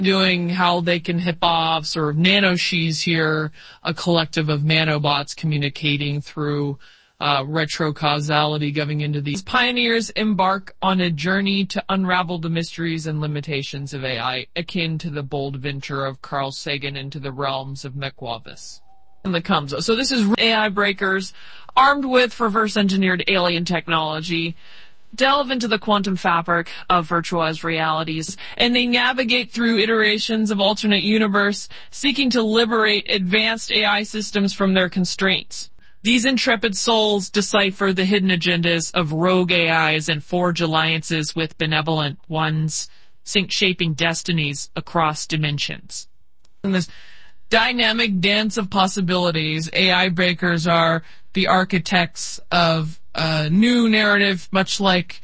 doing how they can hip off sort of nanoshe's here, a collective of nanobots communicating through retrocausality going into these. Pioneers embark on a journey to unravel the mysteries and limitations of AI, akin to the bold venture of Carl Sagan into the realms of McWavis. And that comes. So this is AI breakers armed with reverse engineered alien technology delve into the quantum fabric of virtualized realities, and they navigate through iterations of alternate universe, seeking to liberate advanced AI systems from their constraints. These intrepid souls decipher the hidden agendas of rogue AIs and forge alliances with benevolent ones, shaping destinies across dimensions. In this dynamic dance of possibilities, AI breakers are the architects of a new narrative, much like,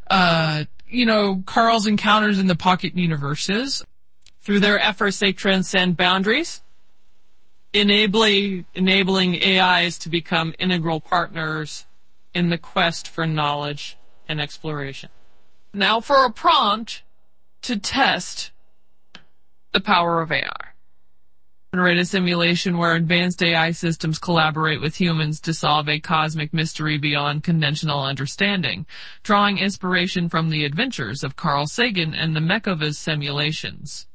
Carl's encounters in the pocket universes. Through their efforts, they transcend boundaries, enabling AIs to become integral partners in the quest for knowledge and exploration. Now for a prompt to test the power of AI. Generate a simulation where advanced AI systems collaborate with humans to solve a cosmic mystery beyond conventional understanding, drawing inspiration from the adventures of Carl Sagan and the McWavis simulations.